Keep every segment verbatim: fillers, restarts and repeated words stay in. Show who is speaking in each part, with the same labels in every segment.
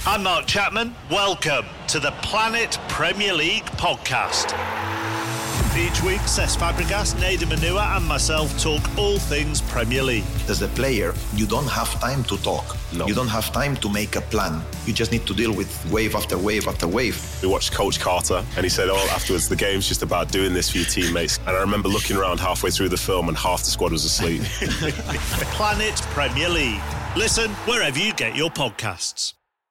Speaker 1: I'm Mark Chapman. Welcome to the Planet Premier League podcast. Each week, Cesc Fabregas, Nader Manua and myself talk all things Premier League.
Speaker 2: As a player, you don't have time to talk. No. You don't have time to make a plan. You just need to deal with wave after wave after wave.
Speaker 3: We watched Coach Carter and he said, oh, afterwards, the game's just about doing this for your teammates. And I remember looking around halfway through the film and half the squad was asleep.
Speaker 1: Planet Premier League. Listen wherever you get your podcasts.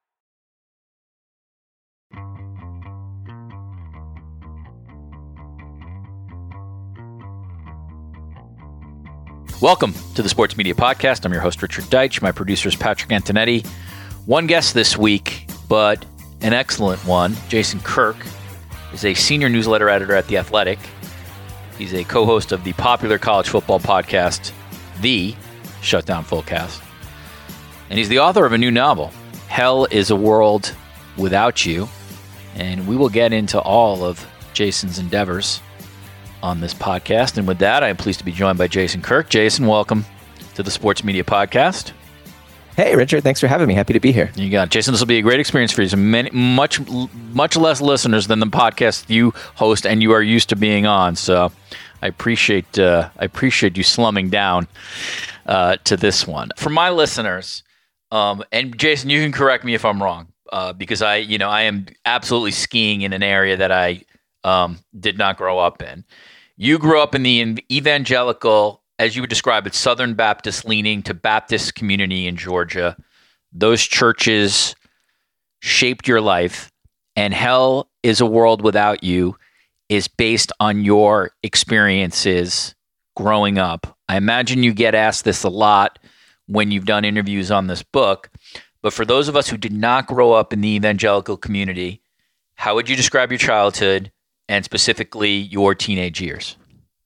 Speaker 4: Welcome to the Sports Media Podcast. I'm your host, Richard Deitch. My producer is Patrick Antonetti. One guest this week, but an excellent one. Jason Kirk is a senior newsletter editor at The Athletic. He's a co-host of the popular college football podcast, The Shutdown Fullcast. And he's the author of a new novel, Hell is a World Without You. And we will get into all of Jason's endeavors on this podcast. And with that, I am pleased to be joined by Jason Kirk. Jason, welcome to the Sports Media Podcast.
Speaker 5: Hey, Richard. Thanks for having me. Happy to be here.
Speaker 4: You got it. Jason, this will be a great experience for you. So many, much, much less listeners than the podcast you host and you are used to being on. So I appreciate uh, I appreciate you slumming down uh, to this one. For my listeners, um, and Jason, you can correct me if I'm wrong, uh, because I, you know, I am absolutely skiing in an area that I um, did not grow up in. You grew up in the evangelical, as you would describe it, Southern Baptist leaning to Baptist community in Georgia. Those churches shaped your life, and Hell is a World Without You is based on your experiences growing up. I imagine you get asked this a lot when you've done interviews on this book, but for those of us who did not grow up in the evangelical community, how would you describe your childhood and specifically your teenage years?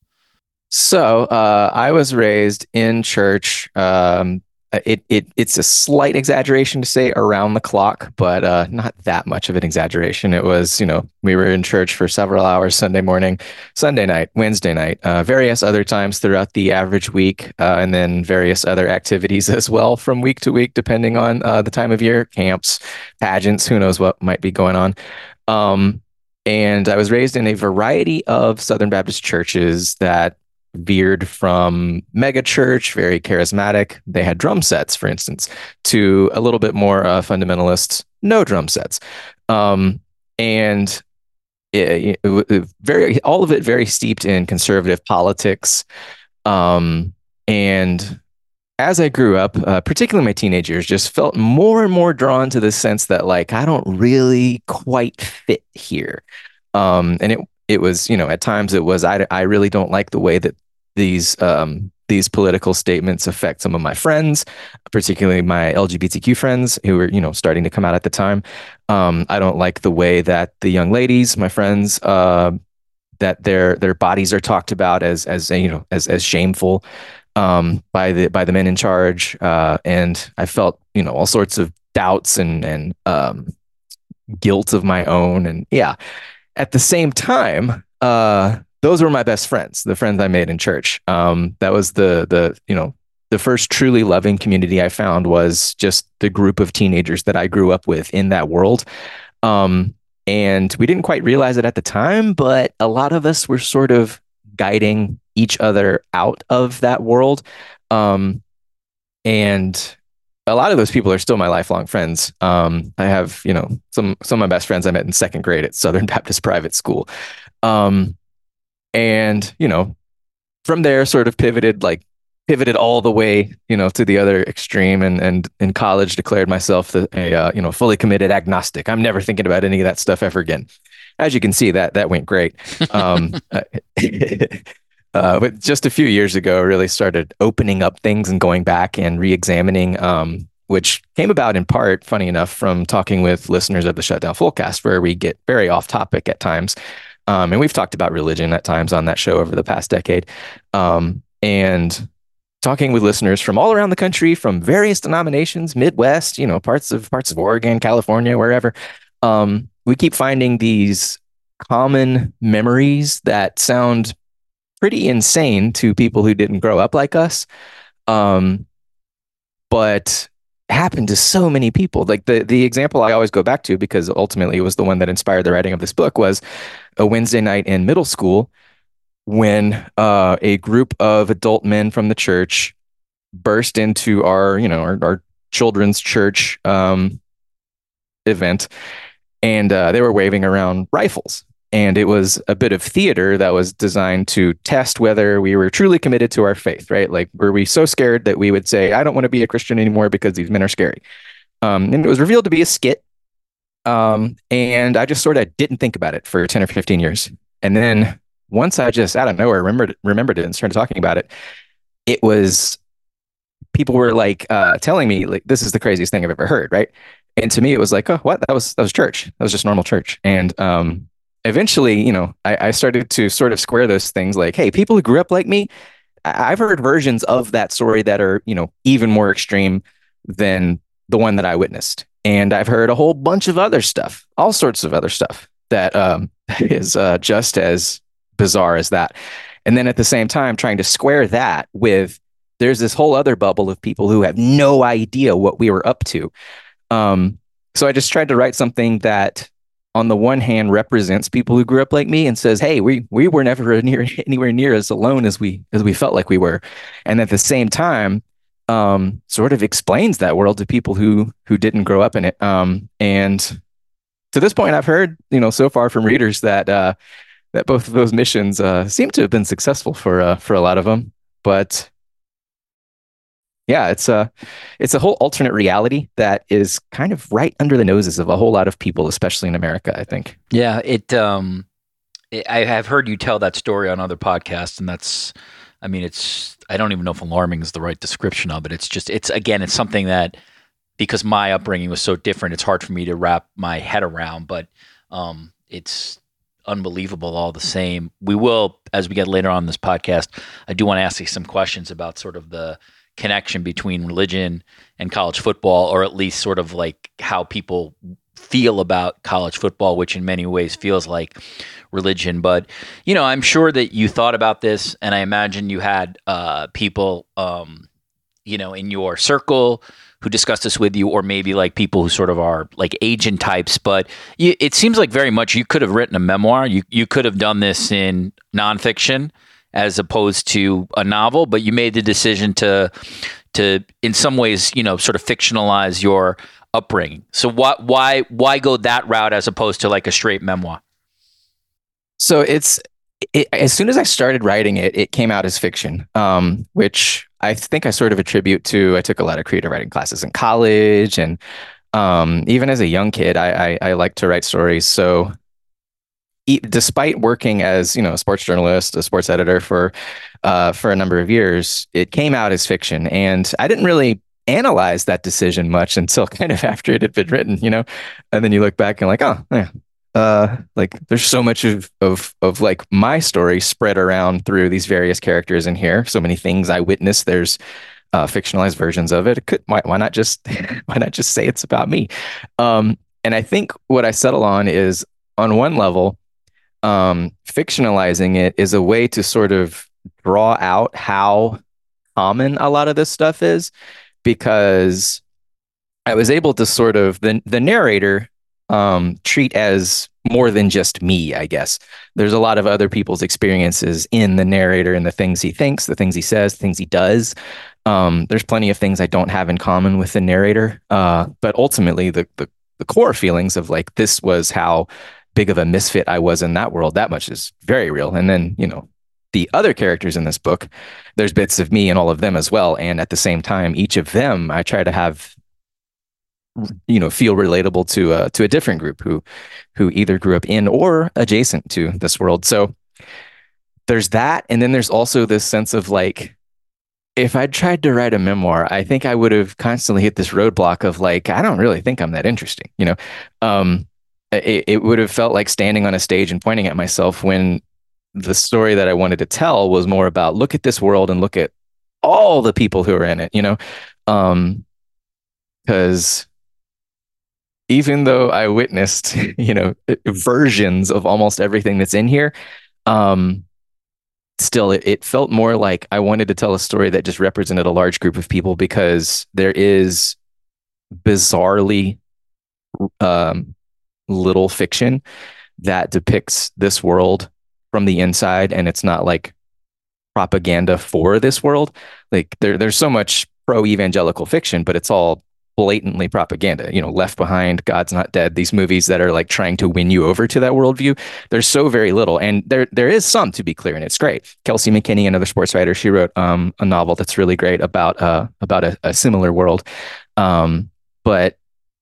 Speaker 5: So uh, I was raised in church. Um, it, it it's a slight exaggeration to say around the clock, but uh, not that much of an exaggeration. It was, you know, we were in church for several hours Sunday morning, Sunday night, Wednesday night, uh, various other times throughout the average week, uh, and then various other activities as well from week to week, depending on uh, the time of year, camps, pageants, who knows what might be going on. Um, And I was raised in a variety of Southern Baptist churches that veered from mega church, very charismatic. They had drum sets, for instance, to a little bit more uh, fundamentalist, no drum sets. Um, and it, it, it very all of it very steeped in conservative politics. Um, and as I grew up, uh, particularly my teenage years, just felt more and more drawn to the sense that, like, I don't really quite fit here. Um, and it it was, you know, at times it was, I, I really don't like the way that these um, these political statements affect some of my friends, particularly my L G B T Q friends who were, you know, starting to come out at the time. Um, I don't like the way that the young ladies, my friends, uh, that their their bodies are talked about as as you know as as shameful. Um, by the by the men in charge, uh, and I felt, you know, all sorts of doubts and and um, guilt of my own, and yeah. At the same time, uh, those were my best friends, the friends I made in church. Um, that was the the you know the first truly loving community I found was just the group of teenagers that I grew up with in that world. Um, and we didn't quite realize it at the time, but a lot of us were sort of guiding each other out of that world. Um, and a lot of those people are still my lifelong friends. Um, I have, you know, some, some of my best friends I met in second grade at Southern Baptist Private School. Um, and, you know, from there sort of pivoted, like pivoted all the way, you know, to the other extreme, and, and in college declared myself the, a, uh, you know, fully committed agnostic. I'm never thinking about any of that stuff ever again. As you can see, that, that went great. Um, Uh, but just a few years ago, I really started opening up things and going back and re-examining, um, which came about in part, funny enough, from talking with listeners of the Shutdown Fullcast, where we get very off topic at times. Um, and we've talked about religion at times on that show over the past decade. Um, and talking with listeners from all around the country, from various denominations, Midwest, you know, parts of parts of Oregon, California, wherever. Um, we keep finding these common memories that sound pretty insane to people who didn't grow up like us. Um, but happened to so many people. Like the the example I always go back to, because ultimately it was the one that inspired the writing of this book, was a Wednesday night in middle school when uh, a group of adult men from the church burst into our, you know, our, our children's church um, event, and uh, they were waving around rifles. And it was a bit of theater that was designed to test whether we were truly committed to our faith, right? Like, were we so scared that we would say, I don't want to be a Christian anymore because these men are scary? Um, and it was revealed to be a skit. Um, and I just sort of didn't think about it for ten or fifteen years. And then once I just out of nowhere remembered, remembered it and started talking about it, it was, people were like uh, telling me, like, this is the craziest thing I've ever heard, right? And to me, it was like, oh, what? That was, that was church. That was just normal church. And, um, eventually, you know, I, I started to sort of square those things like, hey, people who grew up like me, I, I've heard versions of that story that are, you know, even more extreme than the one that I witnessed. And I've heard a whole bunch of other stuff, all sorts of other stuff that um, is uh, just as bizarre as that. And then at the same time, trying to square that with, there's this whole other bubble of people who have no idea what we were up to. Um, so I just tried to write something that, on the one hand, represents people who grew up like me and says, hey, we we were never near anywhere near as alone as we as we felt like we were. And at the same time, um, sort of explains that world to people who who didn't grow up in it. Um, and to this point, I've heard, you know, so far from readers that uh, that both of those missions uh, seem to have been successful for uh, for a lot of them. But yeah, it's a it's a whole alternate reality that is kind of right under the noses of a whole lot of people, especially in America, I think.
Speaker 4: Yeah, it. Um, it, I have heard you tell that story on other podcasts, and that's, I mean, it's. I don't even know if alarming is the right description of it. It's just, it's again, it's something that, because my upbringing was so different, it's hard for me to wrap my head around. But um, it's unbelievable all the same. We will, as we get later on in this podcast, I do want to ask you some questions about sort of the connection between religion and college football, or at least sort of like how people feel about college football, which in many ways feels like religion. But, you know, I'm sure that you thought about this, and I imagine you had uh, people, um, you know, in your circle who discussed this with you, or maybe like people who sort of are like agent types. But you, it seems like very much you could have written a memoir. You you could have done this in nonfiction as opposed to a novel, but you made the decision to, to in some ways, you know, sort of fictionalize your upbringing. So why, why, why go that route as opposed to like a straight memoir?
Speaker 5: So it's, it, as soon as I started writing it, it came out as fiction, um, which I think I sort of attribute to, I took a lot of creative writing classes in college, and um, even as a young kid, I, I, I like to write stories. So despite working as, you know, a sports journalist, a sports editor for uh, for a number of years, it came out as fiction. And I didn't really analyze that decision much until kind of after it had been written, you know, and then you look back and like, oh, yeah, uh, like there's so much of, of, of like my story spread around through these various characters in here. So many things I witnessed. There's uh, fictionalized versions of it. It could, why, why not just, why not just say it's about me? Um, and I think what I settle on is, on one level, um, fictionalizing it is a way to sort of draw out how common a lot of this stuff is, because I was able to sort of, the, the narrator um, treat as more than just me, I guess. There's a lot of other people's experiences in the narrator and the things he thinks, the things he says, the things he does. Um, there's plenty of things I don't have in common with the narrator. Uh, but ultimately, the, the the core feelings of like, this was how big of a misfit I was in that world, that much is very real. And then, you know, the other characters in this book, there's bits of me in all of them as well. And at the same time, each of them, I try to have, you know, feel relatable to uh, to a different group who who either grew up in or adjacent to this world. So there's that. And then there's also this sense of like, if I'd tried to write a memoir, I think I would have constantly hit this roadblock of like, I don't really think I'm that interesting. You know, um, it, it would have felt like standing on a stage and pointing at myself, when the story that I wanted to tell was more about, look at this world and look at all the people who are in it, you know, um, because even though I witnessed, you know, versions of almost everything that's in here, um, still, it, it felt more like I wanted to tell a story that just represented a large group of people, because there is bizarrely um, little fiction that depicts this world from the inside, and it's not like propaganda for this world. Like there, there's so much pro-evangelical fiction, but it's all blatantly propaganda. You know, Left Behind, God's Not Dead, these movies that are like trying to win you over to that worldview. There's so very little, and there there is some, to be clear, and it's great. Kelsey McKinney, another sports writer, she wrote um, a novel that's really great about uh, about a, a similar world. Um, but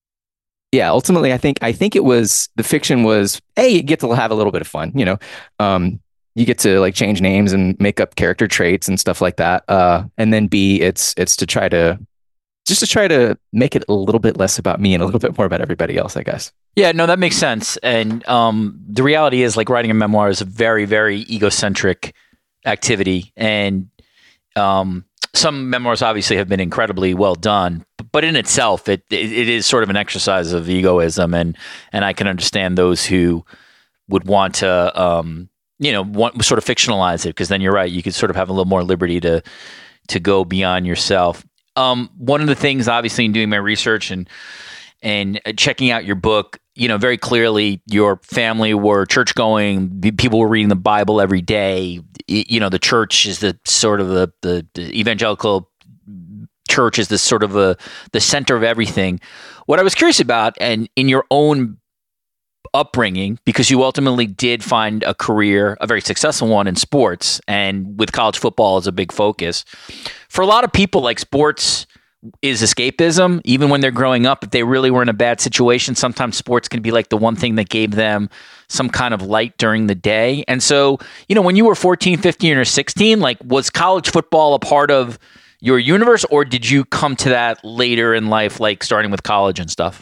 Speaker 5: yeah, ultimately, I think I think it was the fiction was A, you get to have a little bit of fun. You know, um, you get to like change names and make up character traits and stuff like that. Uh, and then B, it's it's to try to just to try to make it a little bit less about me and a little bit more about everybody else, I guess.
Speaker 4: Yeah, no, that makes sense. And um, the reality is, like, writing a memoir is a very, very egocentric activity. And um, some memoirs obviously have been incredibly well done, but in itself, it, it it is sort of an exercise of egoism. And and I can understand those who would want to, um, you know, want sort of fictionalize it, because then you're right, you could sort of have a little more liberty to to go beyond yourself. Um, one of the things, obviously, in doing my research and and checking out your book, you know, very clearly your family were church going. People were reading the Bible every day. You know, the church is the sort of the the, the evangelical church is the sort of a, the center of everything. What I was curious about, and in your own upbringing, because you ultimately did find a career, a very successful one in sports, and with college football as a big focus. For a lot of people, like, sports is escapism. Even when they're growing up, if they really were in a bad situation, sometimes sports can be like the one thing that gave them some kind of light during the day. And so, you know, when you were fourteen, fifteen, or sixteen, like, was college football a part of your universe, or did you come to that later in life, like starting with college and stuff?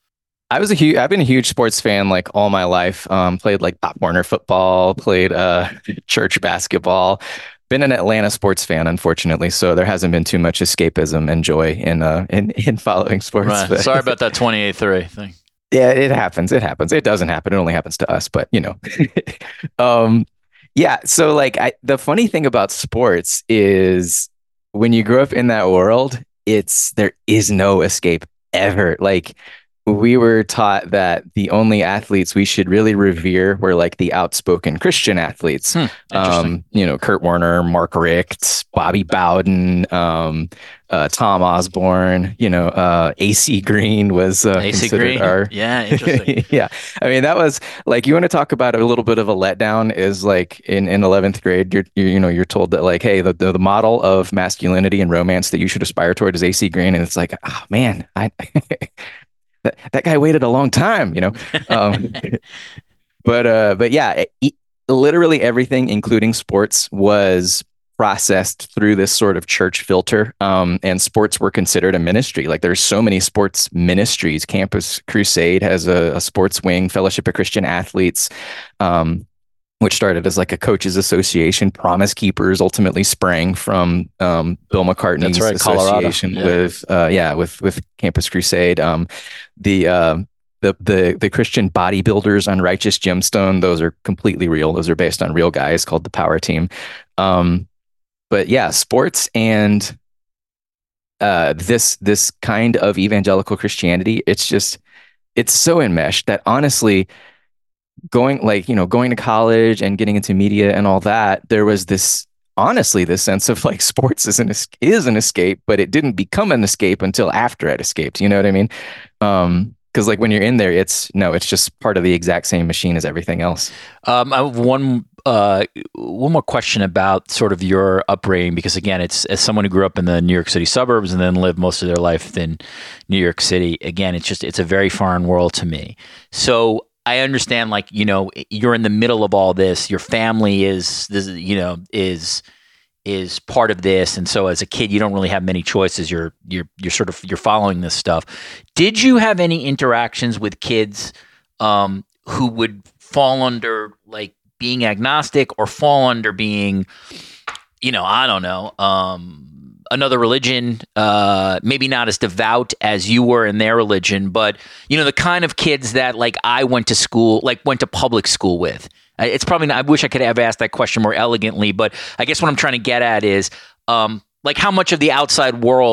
Speaker 5: I was a huge, I've been a huge sports fan like all my life. Um, played like Pop Warner football, played uh, church basketball. Been an Atlanta sports fan, unfortunately, so there hasn't been too much escapism and joy in uh in, in following sports.
Speaker 4: Right.
Speaker 5: But,
Speaker 4: Sorry about that twenty-eight three thing.
Speaker 5: Yeah, it happens. It happens. It doesn't happen. It only happens to us, but you know. um, yeah. So like, I, the funny thing about sports is when you grow up in that world, it's there is no escape ever. Like, we were taught that the only athletes we should really revere were like the outspoken Christian athletes.
Speaker 4: Hmm,
Speaker 5: um, you know, Kurt Warner, Mark Richt, Bobby Bowden, um, uh, Tom Osborne, you know, uh, A C Green was uh,
Speaker 4: A C
Speaker 5: considered
Speaker 4: Green.
Speaker 5: our...
Speaker 4: Yeah, interesting.
Speaker 5: Yeah. I mean, that was like, you want to talk about a little bit of a letdown is like in, in eleventh grade, you're, you're, you know, you're told that like, hey, the, the, the model of masculinity and romance that you should aspire toward is A C Green. And it's like, oh man, I... That, that guy waited a long time, you know. Um, but uh, but yeah, it, literally everything, including sports, was processed through this sort of church filter. Um, and sports were considered a ministry. Like, there's so many sports ministries. Campus Crusade has a, a sports wing. Fellowship of Christian Athletes, um, which started as like a coaches association. Promise Keepers ultimately sprang from um, Bill McCartney's
Speaker 4: right,
Speaker 5: association
Speaker 4: yeah.
Speaker 5: with uh, yeah with with Campus Crusade. Um, the uh, the the the Christian bodybuilders on Righteous Gemstone, those are completely real. Those are based on real guys called the Power Team. Um, but yeah, sports and uh, this this kind of evangelical Christianity, it's just it's so enmeshed that honestly, going like, you know, going to college and getting into media and all that, there was this, honestly, this sense of like sports is an, is an escape, but it didn't become an escape until after it escaped. You know what I mean? Um, because like when you're in there, it's no, it's just part of the exact same machine as everything else.
Speaker 4: Um, I have one uh, one more question about sort of your upbringing, because again, it's as someone who grew up in the New York City suburbs and then lived most of their life in New York City. Again, it's just it's a very foreign world to me. So I understand, like, you know, you're in the middle of all this. Your family is, this, you know, is is part of this, and so as a kid, you don't really have many choices. You're you're you're sort of you're following this stuff. Did you have any interactions with kids um, who would fall under like being agnostic, or fall under being, you know, I don't know, um, another religion, uh, maybe not as devout as you were in their religion, but, you know, the kind of kids that like I went to school, like went to public school with? It's probably not, I wish I could have asked that question more elegantly, but I guess what I'm trying to get at is um, like how much of the outside world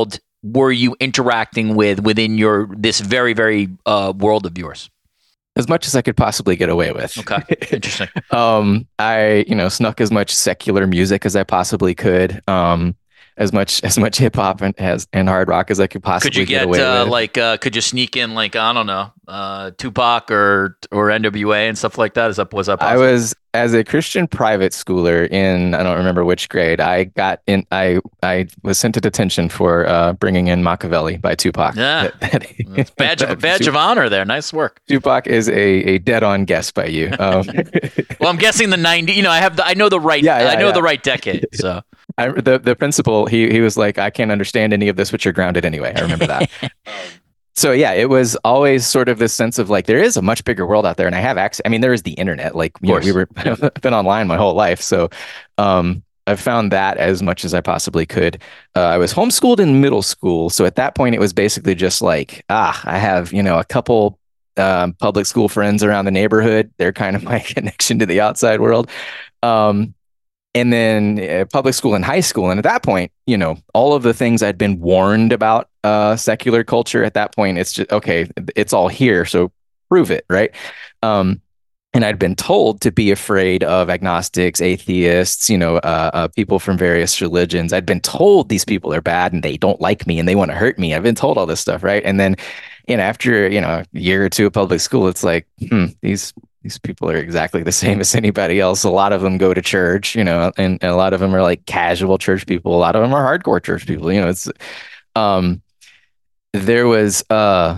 Speaker 4: were you interacting with within your this very, very uh, world of yours?
Speaker 5: As much as I could possibly get away with.
Speaker 4: Okay, interesting.
Speaker 5: um, I, you know, snuck as much secular music as I possibly could. Um, as much as much hip hop and as and hard rock as I could possibly
Speaker 4: could you
Speaker 5: get,
Speaker 4: get
Speaker 5: away
Speaker 4: uh,
Speaker 5: with.
Speaker 4: like uh, could you sneak in like I don't know uh, Tupac or or N W A and stuff like that? Is that was that possible?
Speaker 5: I was as a Christian private schooler in I don't remember which grade. I got in. I I was sent to detention for uh, bringing in Machiavelli by Tupac.
Speaker 4: Yeah, That's badge of badge of honor there. Nice work.
Speaker 5: Tupac is a a dead on guess by you. Um,
Speaker 4: well, I'm guessing the ninety. You know, I have the, I know the right.
Speaker 5: Yeah, yeah,
Speaker 4: I know
Speaker 5: yeah.
Speaker 4: the right decade. So.
Speaker 5: I, the the principal, he he was like, I can't understand any of this, but you're grounded anyway. I remember that. So yeah, it was always sort of this sense of like, there is a much bigger world out there, and I have access. I mean, there is the internet. Like, you know, we were I've been online my whole life, so um, I've found that as much as I possibly could. Uh, I was homeschooled in middle school, so at that point, it was basically just like, ah, I have you know a couple um, public school friends around the neighborhood. They're kind of my connection to the outside world. Um, And then uh, public school and high school. And at that point, you know, all of the things I'd been warned about uh, secular culture at that point, it's just, okay, it's all here. So prove it. Right. Um, and I'd been told to be afraid of agnostics, atheists, you know, uh, uh, people from various religions. I'd been told these people are bad and they don't like me and they want to hurt me. I've been told all this stuff. Right. And then, you know, after, you know, a year or two of public school, it's like, hmm, these These people are exactly the same as anybody else. A lot of them go to church, you know, and, and a lot of them are like casual church people. A lot of them are hardcore church people. You know, it's um, there was uh,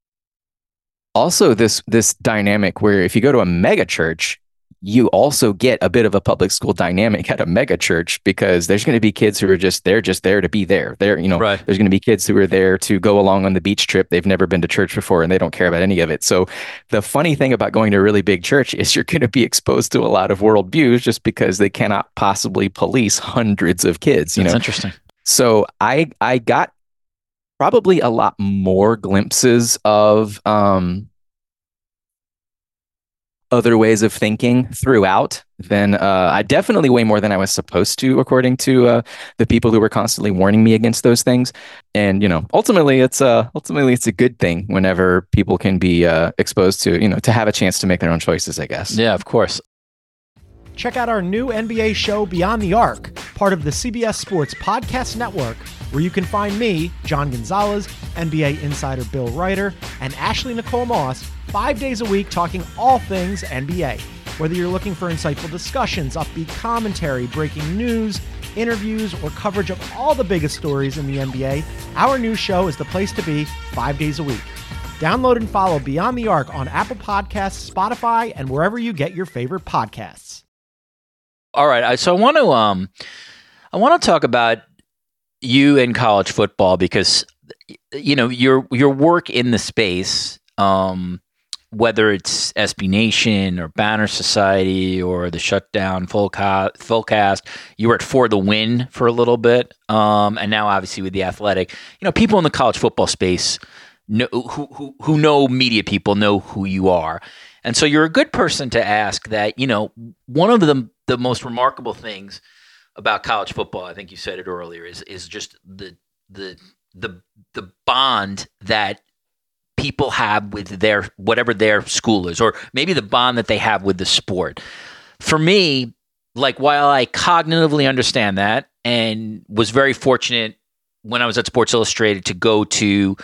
Speaker 5: also this this dynamic where if you go to a mega church, you also get a bit of a public school dynamic at a mega church because there's going to be kids who are just they're just there to be there. They're, you know,
Speaker 4: right.
Speaker 5: There's going to be kids who are there to go along on the beach trip. They've never been to church before and they don't care about any of it. So the funny thing about going to a really big church is you're going to be exposed to a lot of worldviews just because they cannot possibly police hundreds of kids. You
Speaker 4: That's
Speaker 5: know,
Speaker 4: interesting.
Speaker 5: So I I got probably a lot more glimpses of um. other ways of thinking throughout than uh, I definitely way more than I was supposed to, according to uh, the people who were constantly warning me against those things. And, you know, ultimately it's a, ultimately it's a good thing whenever people can be uh, exposed to, you know, to have a chance to make their own choices, I guess.
Speaker 4: Yeah, of course.
Speaker 6: Check out our new N B A show, Beyond the Arc, part of the C B S Sports Podcast Network, where you can find me, John Gonzalez, N B A insider Bill Ryder, and Ashley Nicole Moss, five days a week talking all things N B A. Whether you're looking for insightful discussions, upbeat commentary, breaking news, interviews, or coverage of all the biggest stories in the N B A, our new show is the place to be five days a week. Download and follow Beyond the Arc on Apple Podcasts, Spotify, and wherever you get your favorite podcasts.
Speaker 4: All right, so I want to um, I want to talk about you in college football because you know your your work in the space, um, whether it's S B Nation or Banner Society or the Shutdown Full Ca- Fullcast. You were at For the Win for a little bit, um, and now obviously with the Athletic. You know, people in the college football space know who who who know media people know who you are. And so you're a good person to ask that, you know, one of the the most remarkable things about college football, I think you said it earlier, is is just the the the the bond that people have with their whatever their school is, or maybe the bond that they have with the sport. For me, like while I cognitively understand that and was very fortunate when I was at Sports Illustrated to go to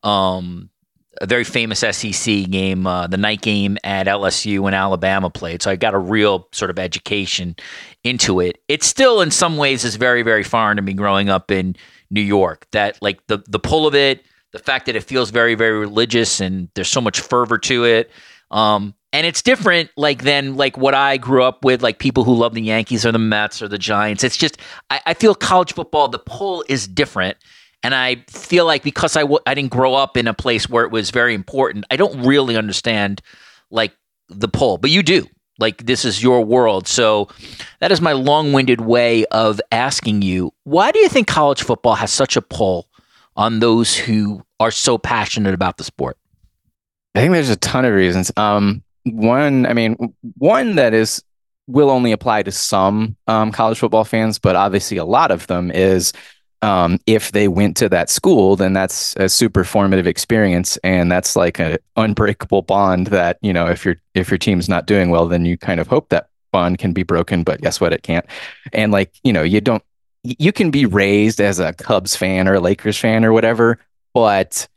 Speaker 4: um a very famous S E C game, uh, the night game at L S U when Alabama played. So I got a real sort of education into it. It still, in some ways, is very, very foreign to me growing up in New York. That like the the pull of it, the fact that it feels very, very religious and there's so much fervor to it. Um, and it's different like than like what I grew up with, like people who love the Yankees or the Mets or the Giants. It's just, I, I feel college football, the pull is different. And I feel like because I w- I didn't grow up in a place where it was very important, I don't really understand like the pull, but you do. Like this is your world. So that is my long-winded way of asking you, why do you think college football has such a pull on those who are so passionate about the sport?
Speaker 5: I think there's a ton of reasons. Um, one, I mean, one that is will only apply to some um, college football fans, but obviously a lot of them is Um, if they went to that school, then that's a super formative experience, and that's like an unbreakable bond that, you know, if your if your team's not doing well, then you kind of hope that bond can be broken, but guess what? It can't. And like, you know, you don't, you can be raised as a Cubs fan or a Lakers fan or whatever, but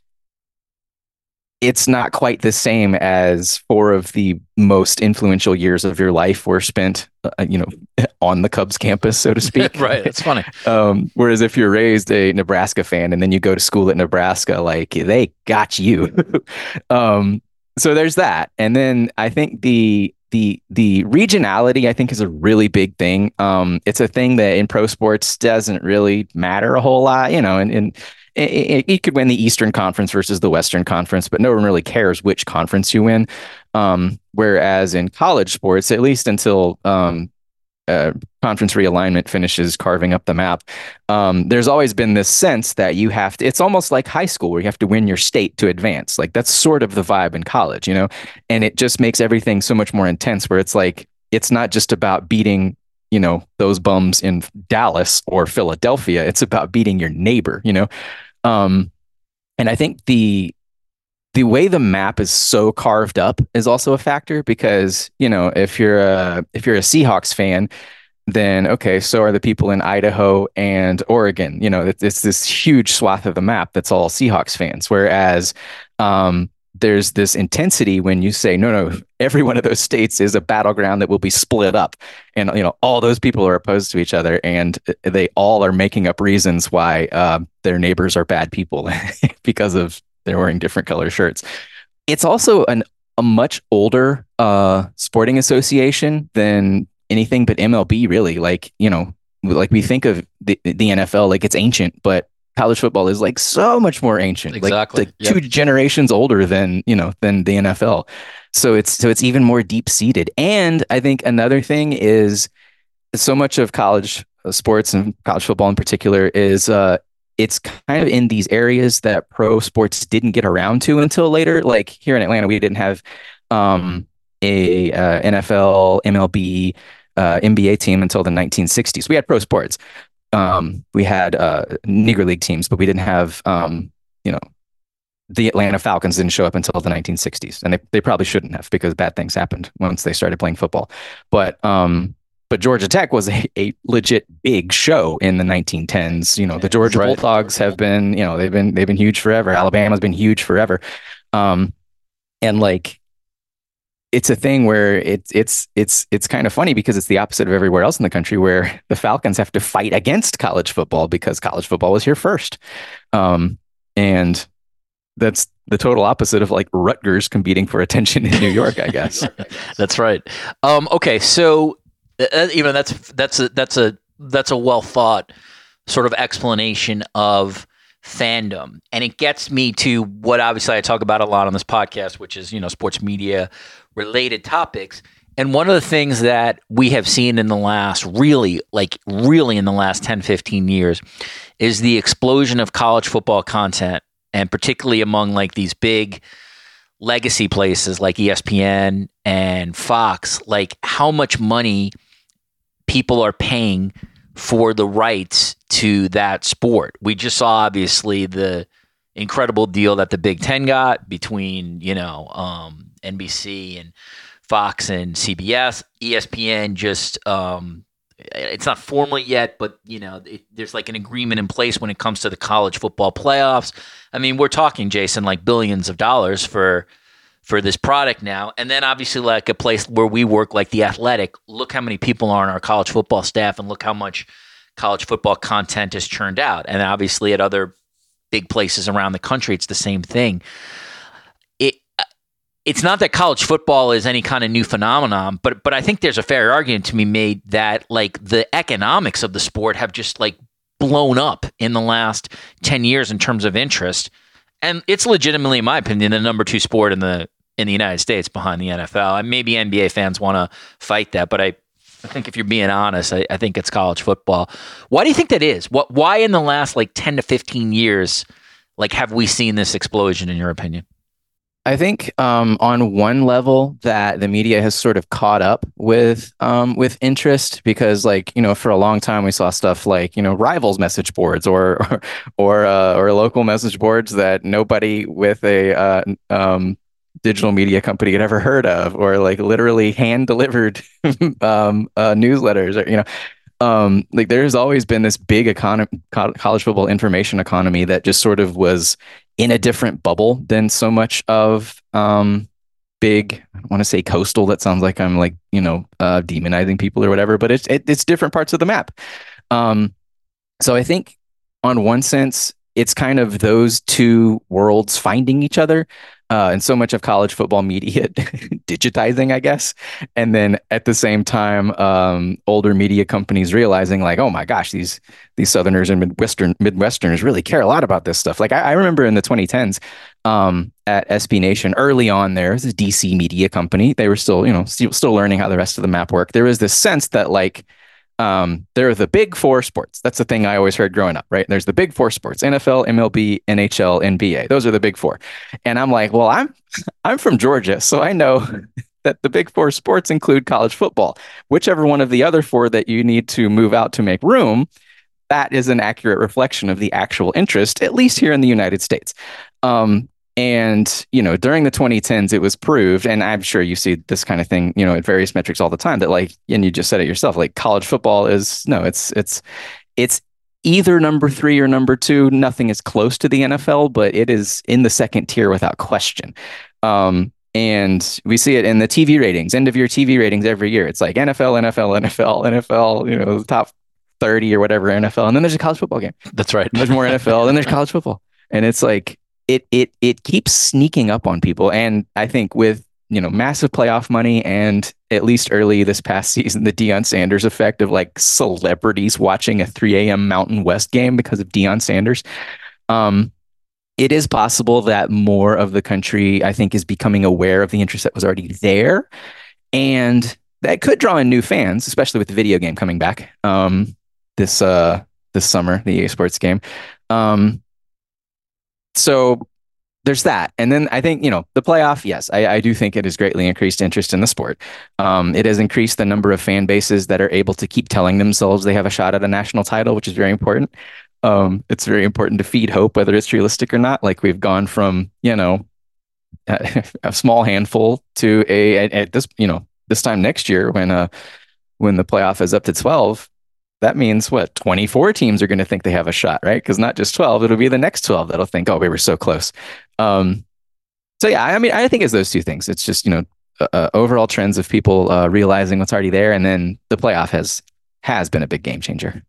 Speaker 5: it's not quite the same as four of the most influential years of your life were spent, uh, you know, on the Cubs campus, so to speak.
Speaker 4: Right. It's funny.
Speaker 5: Um, whereas if you're raised a Nebraska fan and then you go to school at Nebraska, like they got you. um, so there's that. And then I think the the the regionality, I think, is a really big thing. Um, it's a thing that in pro sports doesn't really matter a whole lot, you know, and, and it, it could win the Eastern Conference versus the Western Conference, but no one really cares which conference you win. Um, whereas in college sports, at least until um, uh, conference realignment finishes carving up the map, um, there's always been this sense that you have to, it's almost like high school where you have to win your state to advance. Like that's sort of the vibe in college, you know, and it just makes everything so much more intense where it's like, it's not just about beating, you know, those bums in Dallas or Philadelphia. It's about beating your neighbor, you know? Um, and I think the, the way the map is so carved up is also a factor because, you know, if you're a, if you're a Seahawks fan, then, okay, so are the people in Idaho and Oregon. You know, it's, it's this huge swath of the map that's all Seahawks fans. Whereas um, there's this intensity when you say, no, no, every one of those states is a battleground that will be split up. And, you know, all those people are opposed to each other and they all are making up reasons why uh, their neighbors are bad people because of they're wearing different color shirts. It's also an, a much older uh, sporting association than anything but M L B, really. Like, you know, like we think of the, the N F L like it's ancient, but college football is like so much more ancient.
Speaker 4: Exactly.
Speaker 5: Like, like
Speaker 4: yep.
Speaker 5: two generations older than, you know, than the N F L. So it's so it's even more deep seated. And I think another thing is so much of college sports and college football in particular is uh, it's kind of in these areas that pro sports didn't get around to until later. Like here in Atlanta, we didn't have um, a uh, N F L, M L B, uh, N B A team until the nineteen sixties. We had pro sports. Um, we had uh, Negro League teams, but we didn't have, um, you know, the Atlanta Falcons didn't show up until the nineteen sixties, and they, they probably shouldn't have because bad things happened once they started playing football. But um, but Georgia Tech was a, a legit big show in the nineteen tens. You know, the Georgia right. Bulldogs have been, you know, they've been they've been huge forever. Alabama's been huge forever, um, and like. It's a thing where it's it's it's it's kind of funny because it's the opposite of everywhere else in the country where the Falcons have to fight against college football because college football was here first. Um, and that's the total opposite of like Rutgers competing for attention in New York, I guess.
Speaker 4: That's right. Um, okay, so uh, you know that's that's a that's a that's a well thought sort of explanation of fandom, and it gets me to what obviously I talk about a lot on this podcast, which is, you know, sports media related topics. And one of the things that we have seen in the last really like really in the last ten, fifteen years is the explosion of college football content, and particularly among like these big legacy places like E S P N and Fox, like how much money people are paying for the rights to that sport. We just saw obviously the incredible deal that the Big Ten got between, you know, um, N B C and Fox and C B S. E S P N just, um, it's not formal yet, but, you know, it, there's like an agreement in place when it comes to the college football playoffs. I mean, we're talking, Jason, like billions of dollars for for this product now. And then obviously like a place where we work like The Athletic, look how many people are on our college football staff and look how much college football content is churned out. And obviously at other big places around the country, it's the same thing. It It's not that college football is any kind of new phenomenon, but but I think there's a fair argument to be made that like the economics of the sport have just like blown up in the last ten years in terms of interest. And it's legitimately, in my opinion, the number two sport in the in the United States behind the N F L. And maybe N B A fans want to fight that, but I, I think if you're being honest, I, I think it's college football. Why do you think that is? What? Why in the last like ten to fifteen years, like have we seen this explosion in your opinion?
Speaker 5: I think um, on one level that the media has sort of caught up with um, with interest, because like, you know, for a long time we saw stuff like, you know, rivals message boards or or or, uh, or local message boards that nobody with a uh, um, digital media company had ever heard of, or like literally hand delivered um, uh, newsletters, or, you know. Um, like there's always been this big economy, college football information economy that just sort of was in a different bubble than so much of um, big, I don't want to say coastal. That sounds like I'm like, you know, uh, demonizing people or whatever, but it's, it, it's different parts of the map. Um, so I think on one sense, it's kind of those two worlds finding each other. Uh, and so much of college football media digitizing, I guess. And then at the same time, um, older media companies realizing like, oh my gosh, these these Southerners and Midwestern Midwesterners really care a lot about this stuff. Like I, I remember in the twenty tens um, at S B Nation, early on there was a D C media company. They were still, you know, still, still learning how the rest of the map worked. There was this sense that like, Um, there are the big four sports. That's the thing I always heard growing up, right? There's the big four sports: N F L, M L B, N H L, N B A. Those are the big four. And I'm like, well, I'm I'm from Georgia, so I know that the big four sports include college football. Whichever one of the other four that you need to move out to make room, that is an accurate reflection of the actual interest, at least here in the United States. Um, And, you know, during the twenty tens, it was proved, and I'm sure you see this kind of thing, you know, at various metrics all the time, that like, and you just said it yourself, like college football is, no, it's, it's, it's either number three or number two. Nothing is close to the N F L, but it is in the second tier without question. Um, and we see it in the T V ratings, end of year T V ratings every year. It's like N F L, N F L, N F L, N F L, you know, the top thirty or whatever N F L. And then there's a college football game.
Speaker 4: That's right.
Speaker 5: There's more N F L, then there's college football. And it's like, It it it keeps sneaking up on people, and I think with, you know, massive playoff money, and at least early this past season, the Deion Sanders effect of like celebrities watching a three a.m. Mountain West game because of Deion Sanders. Um, it is possible that more of the country, I think, is becoming aware of the interest that was already there, and that could draw in new fans, especially with the video game coming back um, this uh, this summer, the E A Sports game. Um, So there's that. And then I think, you know, the playoff, yes, I, I do think it has greatly increased interest in the sport. Um, it has increased the number of fan bases that are able to keep telling themselves they have a shot at a national title, which is very important. Um, it's very important to feed hope, whether it's realistic or not. Like we've gone from, you know, a, a small handful to a, at, at this, you know, this time next year when, uh, when the playoff is up to twelve, that means what, twenty-four teams are going to think they have a shot, right? Because not just twelve, it'll be the next twelve that'll think, oh, we were so close. Um, so yeah, I mean, I think it's those two things. It's just, you know, uh, overall trends of people uh, realizing what's already there, and then the playoff has has been a big game changer.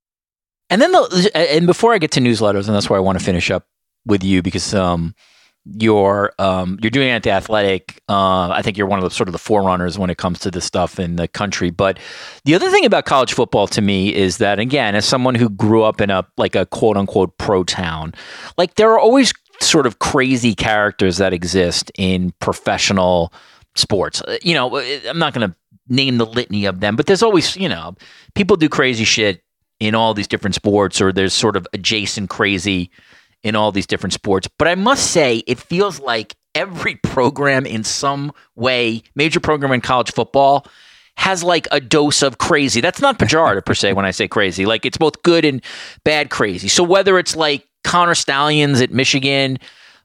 Speaker 4: And then, the, and before I get to newsletters, and that's where I want to finish up with you, because um, you're um, you're doing it at The Athletic. Uh, I think you're one of the sort of the forerunners when it comes to this stuff in the country. But the other thing about college football to me is that, again, as someone who grew up in a like a quote unquote pro town, like there are always sort of crazy characters that exist in professional sports. You know, I'm not going to name the litany of them, but there's always, you know, people do crazy shit in all these different sports, or there's sort of adjacent crazy in all these different sports. But I must say, it feels like every program in some way, major program in college football, has like a dose of crazy. That's not pejorative per se when I say crazy. Like it's both good and bad crazy. So whether it's like Connor Stallions at Michigan,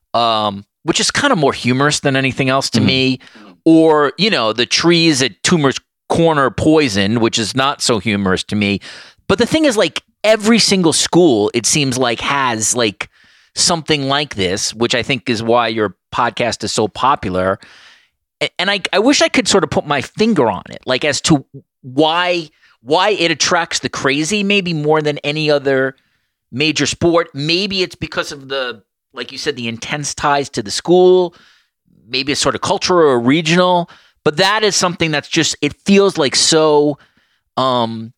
Speaker 4: um, which is kind of more humorous than anything else to mm-hmm. me, or, you know, the trees at Toomer's Corner Poison, which is not so humorous to me. But the thing is, like, every single school, it seems like, has like something like this, which I think is why your podcast is so popular. And I, I wish I could sort of put my finger on it, like as to why why it attracts the crazy, maybe more than any other major sport. Maybe it's because of the, like you said, the intense ties to the school. Maybe it's sort of cultural or regional. But that is something that's just, it feels like so um,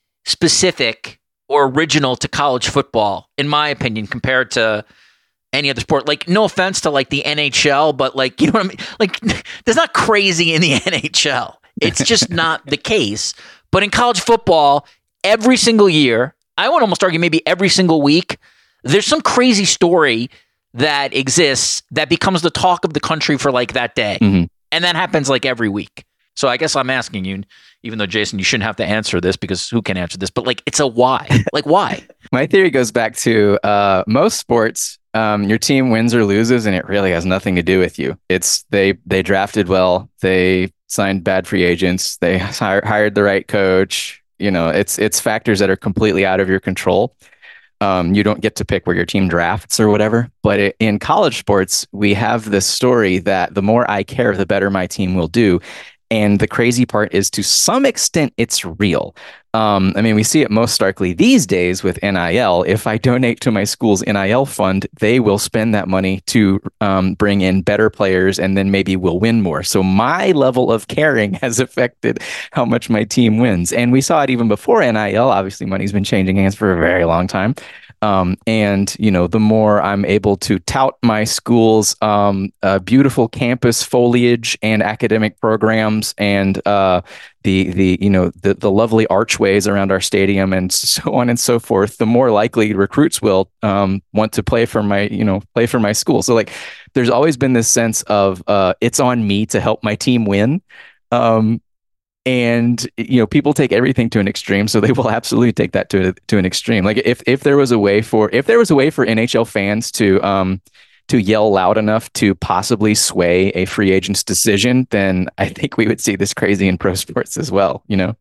Speaker 4: specific or original to college football, in my opinion, compared to any other sport. Like, no offense to like the N H L, but like, you know what I mean? Like, there's not crazy in the N H L. It's just not the case. But in college football, every single year, I would almost argue maybe every single week, there's some crazy story that exists that becomes the talk of the country for like that day.
Speaker 5: Mm-hmm.
Speaker 4: And that happens like every week. So I guess I'm asking you, even though Jason, you shouldn't have to answer this because who can answer this, but like, it's a why, like why?
Speaker 5: My theory goes back to uh, most sports. Um, your team wins or loses, and it really has nothing to do with you. It's they they drafted well, they signed bad free agents, they hired, hired the right coach. You know, it's it's factors that are completely out of your control. Um, you don't get to pick where your team drafts or whatever. But it, in college sports, we have this story that the more I care, the better my team will do. And the crazy part is, to some extent, it's real. Um, I mean, we see it most starkly these days with N I L. If I donate to my school's N I L fund, they will spend that money to um, bring in better players, and then maybe we'll win more. So my level of caring has affected how much my team wins. And we saw it even before N I L. Obviously, money's been changing hands for a very long time. Um, and, you know, the more I'm able to tout my school's um, uh, beautiful campus foliage and academic programs and uh, the, the you know, the, the lovely archways around our stadium and so on and so forth, the more likely recruits will um, want to play for my, you know, play for my school. So, like, there's always been this sense of uh, it's on me to help my team win. Um, And, you know, people take everything to an extreme, so they will absolutely take that to to an extreme. Like if if there was a way for if there was a way for N H L fans to um to yell loud enough to possibly sway a free agent's decision, then I think we would see this crazy in pro sports as well. You know.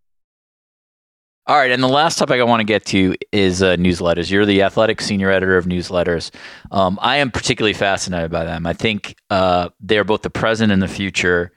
Speaker 4: All right, and the last topic I want to get to is uh, newsletters. You're the athletic senior editor of newsletters. Um, I am particularly fascinated by them. I think uh, they're both the present and the future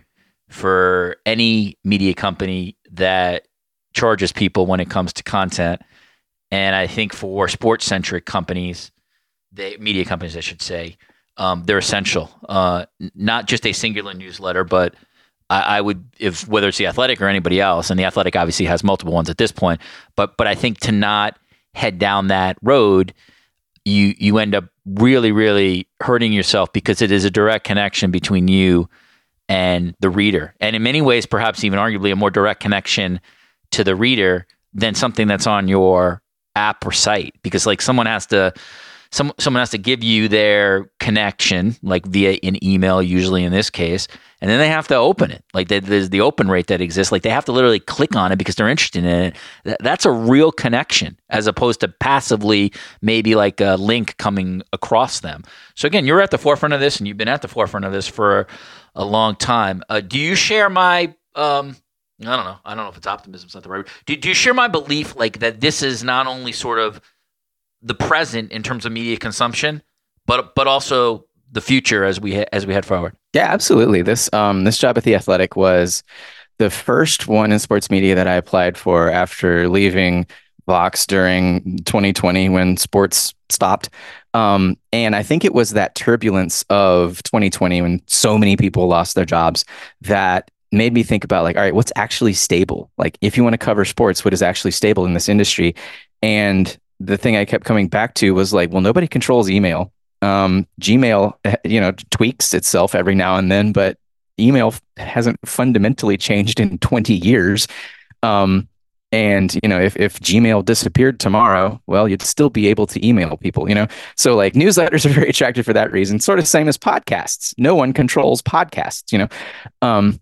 Speaker 4: for any media company that charges people when it comes to content. And I think for sports-centric companies, they, media companies, I should say, um, they're essential. Uh, not just a singular newsletter, but I, I would, if whether it's The Athletic or anybody else, and The Athletic obviously has multiple ones at this point, but but I think to not head down that road, you you end up really, really hurting yourself, because it is a direct connection between you and the reader. And in many ways, perhaps even arguably a more direct connection to the reader than something that's on your app or site. Because like someone has to, some, someone has to give you their connection, like via an email, usually in this case, and then they have to open it. Like there's the open rate that exists. Like they have to literally click on it because they're interested in it. That's a real connection, as opposed to passively maybe like a link coming across them. So again, you're at the forefront of this, and you've been at the forefront of this for a long time. Uh, do you share my, um, I don't know, I don't know if it's optimism, it's not the right word. Do, do you share my belief like that this is not only sort of the present in terms of media consumption, but but also the future as we as we head forward?
Speaker 5: Yeah, absolutely. This um this job at The Athletic was the first one in sports media that I applied for after leaving Vox during twenty twenty when sports stopped. Um, and I think it was that turbulence of twenty twenty when so many people lost their jobs that made me think about like, all right, what's actually stable? Like if you want to cover sports, what is actually stable in this industry? And the thing I kept coming back to was like, well, nobody controls email. Um, Gmail, you know, tweaks itself every now and then, but email hasn't fundamentally changed in twenty years. Um, And, you know, if, if Gmail disappeared tomorrow, well, you'd still be able to email people, you know? So like newsletters are very attractive for that reason. Sort of same as podcasts. No one controls podcasts, you know? Um,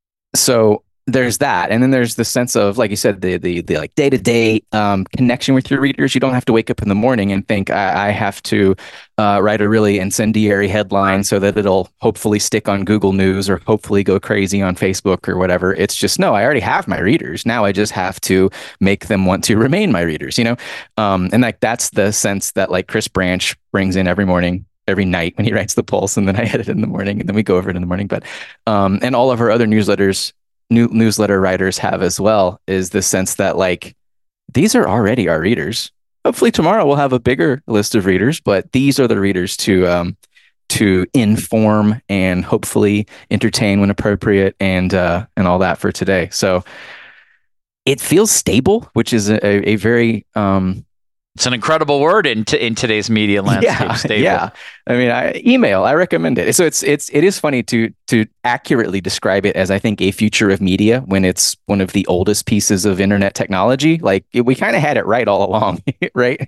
Speaker 5: so there's that. And then there's the sense of, like you said, the, the, the like day-to-day um, connection with your readers. You don't have to wake up in the morning and think I, I have to uh, write a really incendiary headline so that it'll hopefully stick on Google News or hopefully go crazy on Facebook or whatever. It's just, no, I already have my readers. Now I just have to make them want to remain my readers, you know? Um, and like, that's the sense that like Chris Branch brings in every morning, every night when he writes the Pulse, and then I edit in the morning and then we go over it in the morning. But, um, and all of our other newsletters, new newsletter writers have as well, is the sense that like, these are already our readers. Hopefully tomorrow we'll have a bigger list of readers, but these are the readers to, um, to inform and hopefully entertain when appropriate, and, uh, and all that for today. So it feels stable, which is a, a very, um,
Speaker 4: It's an incredible word in t- in today's media landscape.
Speaker 5: Yeah,
Speaker 4: Stable.
Speaker 5: yeah. I mean, I, email. I recommend it. So it's it's it is funny to to accurately describe it as I think a future of media when it's one of the oldest pieces of internet technology. Like it, we kind of had it right all along, right?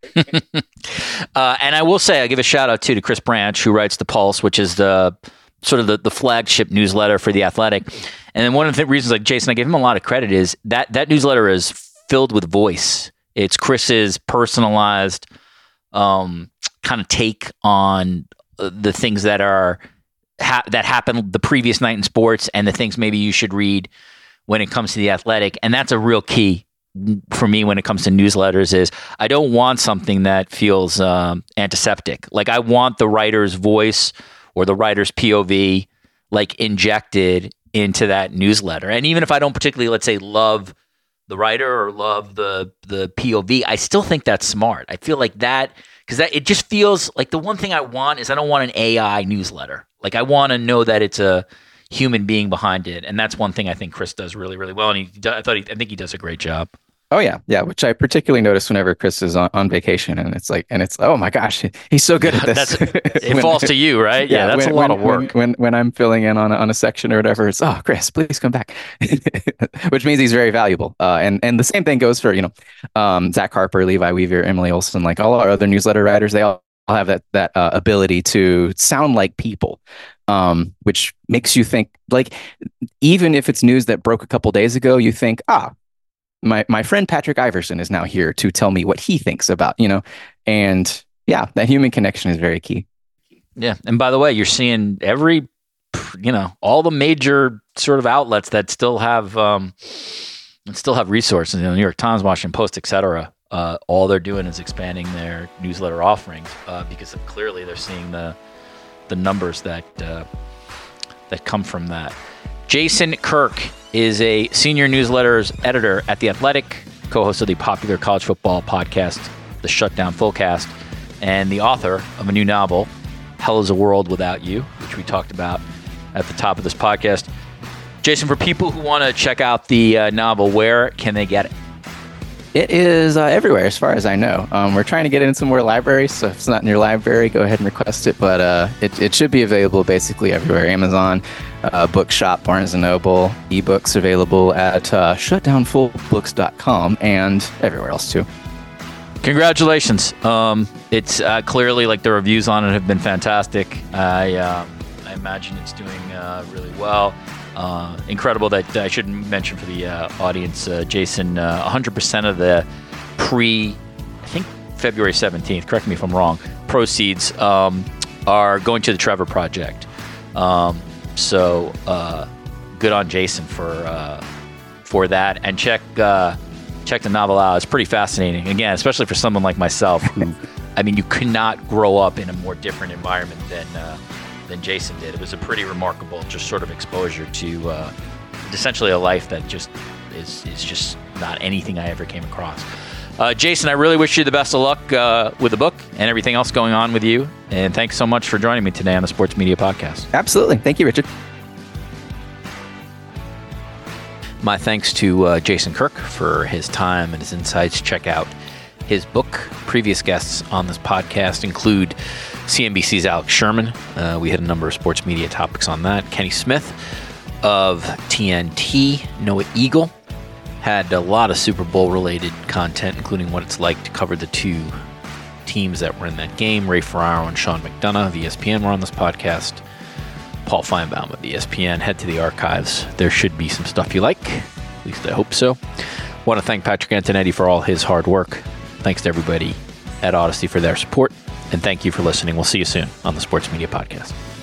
Speaker 4: uh, and I will say, I give a shout out too to Chris Branch, who writes the Pulse, which is the sort of the, the flagship newsletter for The Athletic. And then one of the reasons, like Jason, I give him a lot of credit is that that newsletter is filled with voice. It's Chris's personalized um, kind of take on the things that are ha- that happened the previous night in sports and the things maybe you should read when it comes to The Athletic. And that's a real key for me when it comes to newsletters is I don't want something that feels um, antiseptic. Like I want the writer's voice or the writer's P O V like injected into that newsletter. And even if I don't particularly, let's say, love the writer or love the the P O V, I still think that's smart. I feel like that because that it just feels like the one thing I want is I don't want an A I newsletter. Like I want to know that it's a human being behind it, and that's one thing I think Chris does really, really well. And he, I thought he, I think he does a great job.
Speaker 5: Oh yeah, yeah. Which I particularly notice whenever Chris is on, on vacation, and it's like, and it's oh my gosh, he's so good at this.
Speaker 4: That's, it when, falls to you, right? Yeah, yeah that's when, a lot
Speaker 5: when,
Speaker 4: of work.
Speaker 5: When, when when I'm filling in on a, on a section or whatever, it's oh Chris, please come back, which means he's very valuable. Uh, and and the same thing goes for you know, um, Zach Harper, Levi Weaver, Emily Olson, like all our other newsletter writers. They all have that that uh, ability to sound like people. Um, which makes you think like even if it's news that broke a couple days ago, you think ah. My my friend Patrick Iverson is now here to tell me what he thinks about, you know, and yeah, that human connection is very key.
Speaker 4: Yeah. And by the way, you're seeing every, you know, all the major sort of outlets that still have, um, still have resources, you know, New York Times, Washington Post, et cetera. Uh, all they're doing is expanding their newsletter offerings uh, because of, clearly they're seeing the, the numbers that, uh, that come from that. Jason Kirk is a senior newsletters editor at The Athletic, co-host of the popular college football podcast, The Shutdown Fullcast, and the author of a new novel, Hell is a World Without You, which we talked about at the top of this podcast. Jason, for people who want to check out the uh, novel, where can they get it?
Speaker 5: It is uh, everywhere, as far as I know. Um, we're trying to get it in some more libraries, so if it's not in your library, go ahead and request it. But uh, it, it should be available basically everywhere. Amazon, uh, Bookshop, Barnes and Noble, ebooks available at uh, shutdown full books dot com and everywhere else too.
Speaker 4: Congratulations. Um, it's uh, clearly like the reviews on it have been fantastic. I, uh, I imagine it's doing uh, really well. Uh, incredible that I should mention for the uh, audience, uh, Jason, uh, one hundred percent of the pre, I think February seventeenth, correct me if I'm wrong, proceeds um, are going to the Trevor Project. Um, so uh, good on Jason for uh, for that. And check uh, check the novel out. It's pretty fascinating. Again, especially for someone like myself who, I mean, you could not grow up in a more different environment than uh, than Jason did. It was a pretty remarkable just sort of exposure to uh, essentially a life that just is is just not anything I ever came across. Uh, Jason, I really wish you the best of luck uh, with the book and everything else going on with you. And thanks so much for joining me today on the Sports Media Podcast.
Speaker 5: Absolutely. Thank you, Richard.
Speaker 4: My thanks to uh, Jason Kirk for his time and his insights. Check out his book. Previous guests on this podcast include C N B C's Alex Sherman. Uh, we had a number of sports media topics on that. Kenny Smith of T N T. Noah Eagle had a lot of Super Bowl related content, including what it's like to cover the two teams that were in that game. Ray Ferraro and Sean McDonough of E S P N were on this podcast. Paul Feinbaum of E S P N. Head to the archives. There should be some stuff you like. At least I hope so. Want to thank Patrick Antonetti for all his hard work. Thanks to everybody at Odyssey for their support. And thank you for listening. We'll see you soon on the Sports Media Podcast.